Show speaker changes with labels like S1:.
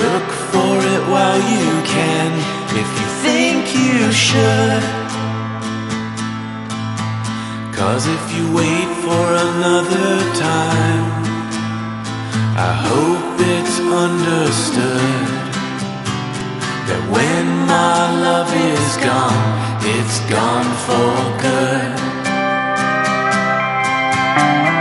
S1: Look for it while you can, if you think you should. 'Cause if you wait for another time, I hope it's understood that when my love is gone, it's gone for good.